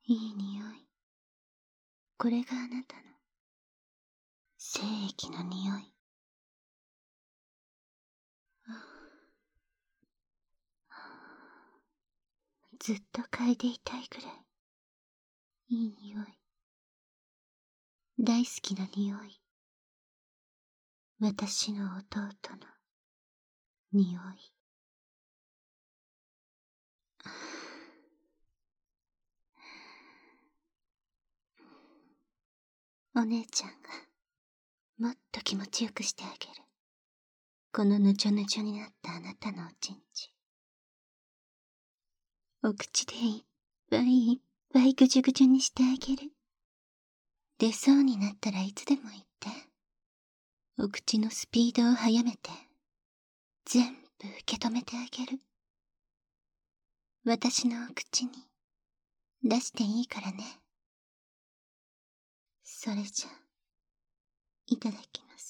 いい匂い。これがあなたの精液の匂い。ずっと嗅いでいたいくらいいい匂い。大好きな匂い。私の弟の匂い。お姉ちゃんがもっと気持ちよくしてあげる。このぬちょぬちょになったあなたのおちんち。お口でいっぱいいっぱいぐじゅぐじゅにしてあげる。出そうになったらいつでも言って。お口のスピードを速めて、全部受け止めてあげる。私のお口に出していいからね。それじゃ、いただきます。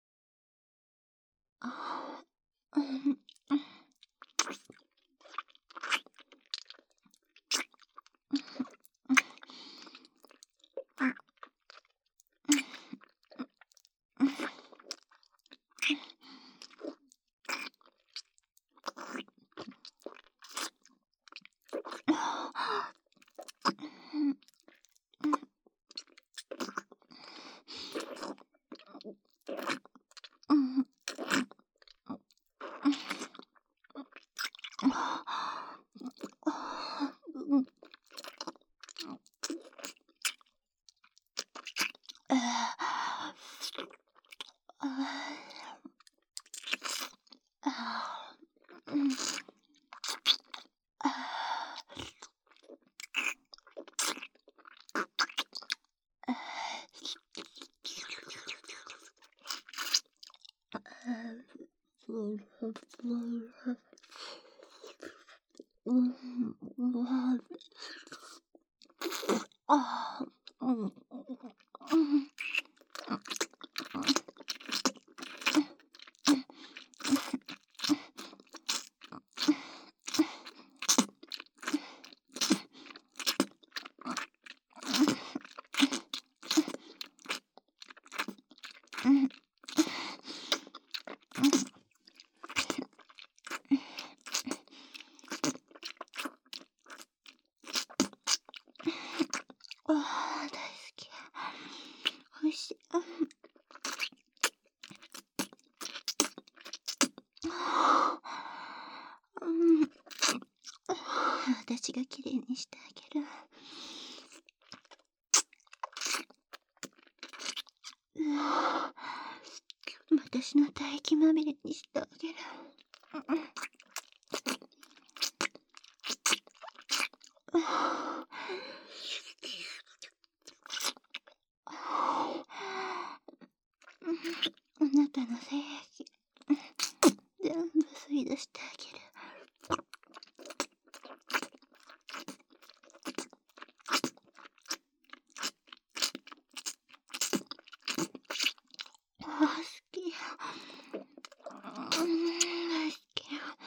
大好き。おいしい。私がきれいにしてあげる。私の唾液まみれにしてあげる。あなたの精液全部吸い出してあげる。好き。大好き。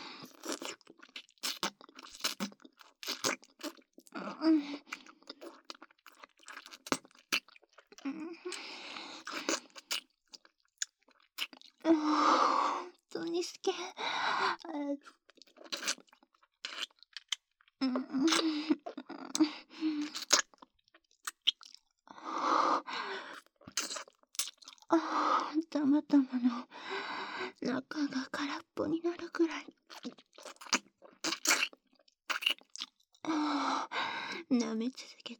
本当に好き。たまたまの中が空っぽになるくらい。舐め続けて、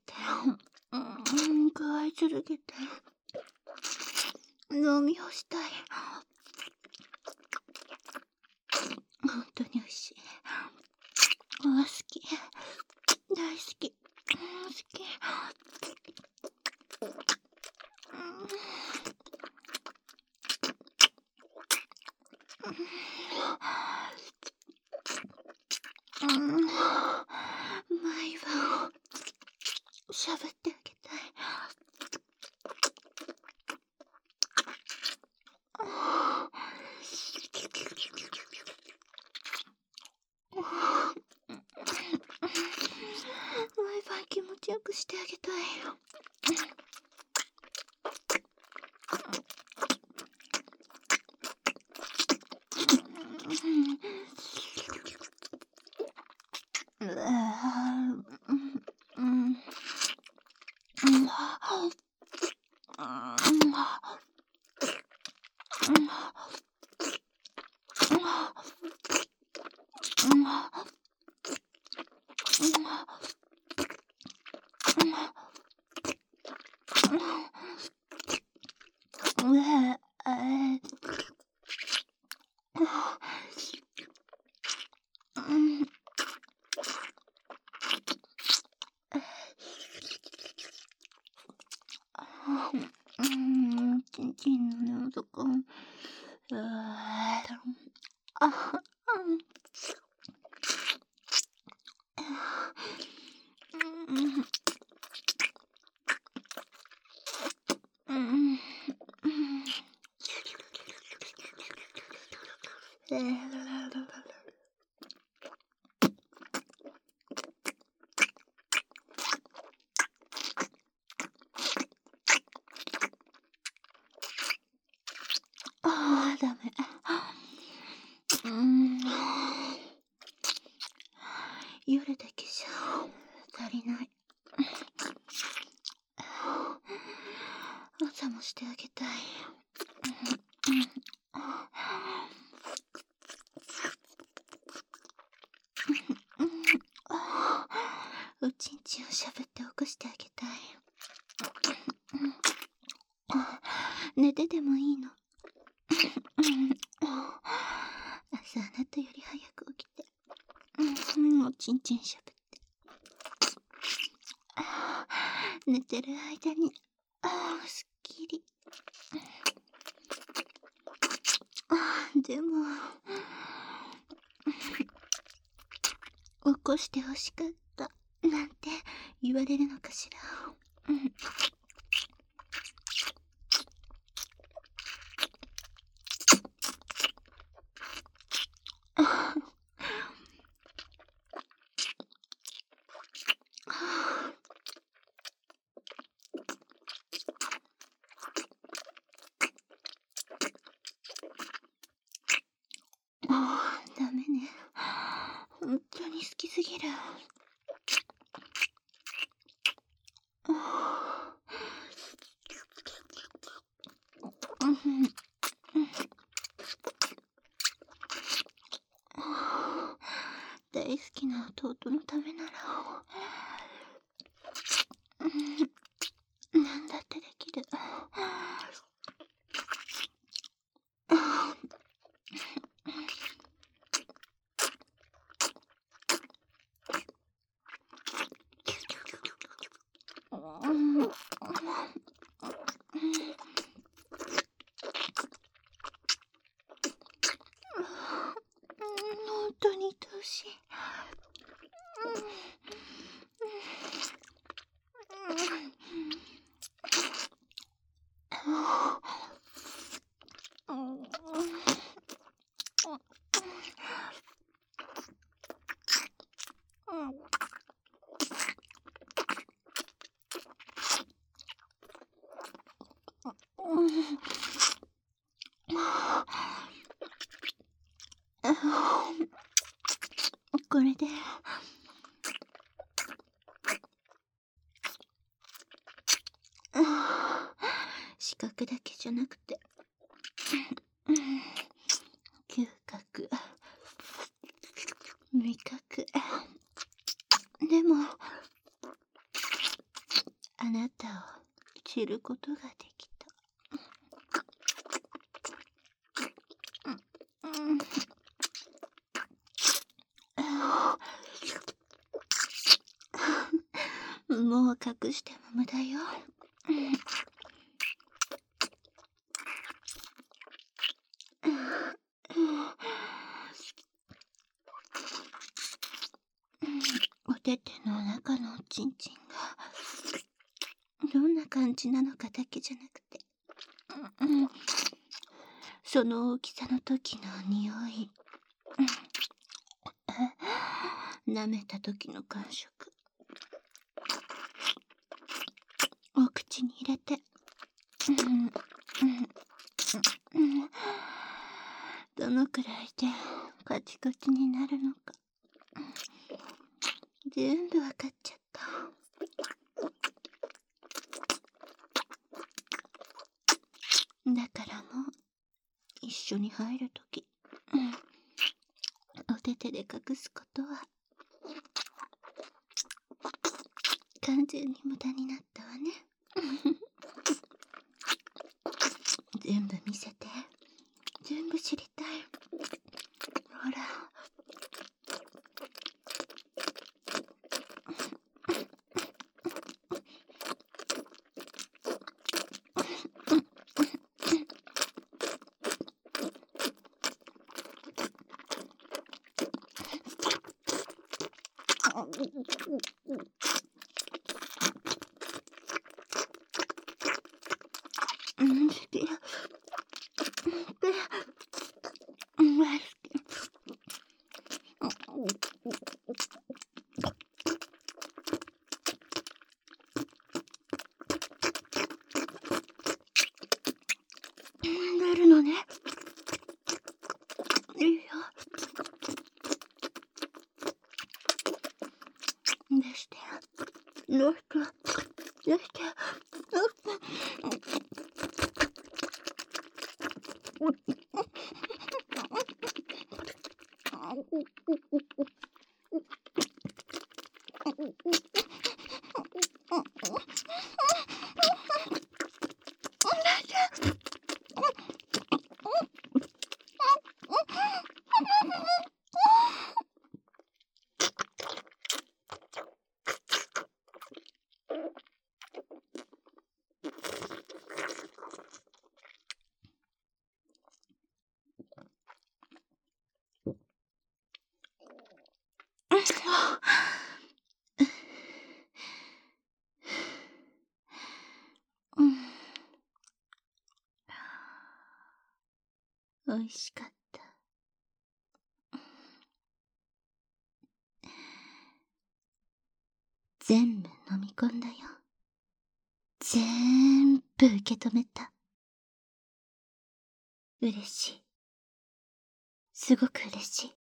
加え続けて、飲み干したい。本当に美味しい。好き。大好き。好き。毎晩しゃぶってあげたい。毎晩気持ちよくしてあげたい。ちんちんの喉か。ダメ。夜だけじゃ足りない。朝もしてあげたい。おちんちんをしゃぶって起こしてあげたい。寝てでもいいの。朝あなたより早く起きて、おちんちんしゃぶって、寝てる間にすっきり。でも起こしてほしかったなんて言われるのかしら。ダメね。本当に好きすぎる。大好きな弟のためなら何だってできる。本当に愛おしい。これで視覚だけじゃなくて嗅覚、味覚でもあなたを知ることができた。もう隠しても無駄よ。おてての中のおちんちんがどんな感じなのかだけじゃなくて、その大きさの時の匂い、舐めた時の感触、 口に入れて、どのくらいでカチカチになるのか全部わかっちゃった。だからもう一緒に入るとき、お手手で隠すことは完全に無駄になったわね。全部見せて。全部知りたい。ほら。好き。出るのね。いいよ。出して。出して。出して。美味しかった。全部飲み込んだよ。全部受け止めた。嬉しい。すごく嬉しい。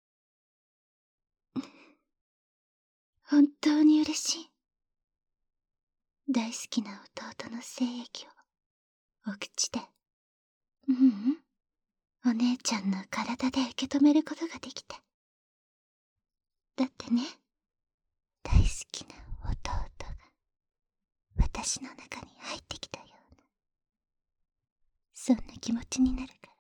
本当に嬉しい。大好きな弟の精液をお口で、お姉ちゃんの体で受け止めることができた。だってね、大好きな弟が私の中に入ってきたような、そんな気持ちになるから。